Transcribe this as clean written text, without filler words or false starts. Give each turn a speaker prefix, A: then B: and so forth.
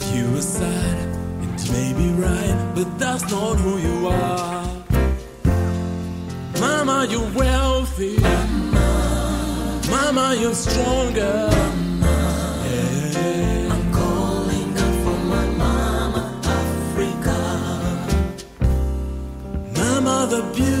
A: You are sad, and you may be right, but that's not who you are. Mama, you're wealthy. Mama, you're stronger. Yeah.
B: I'm calling out for my mama, Africa.
A: Mama, the beauty.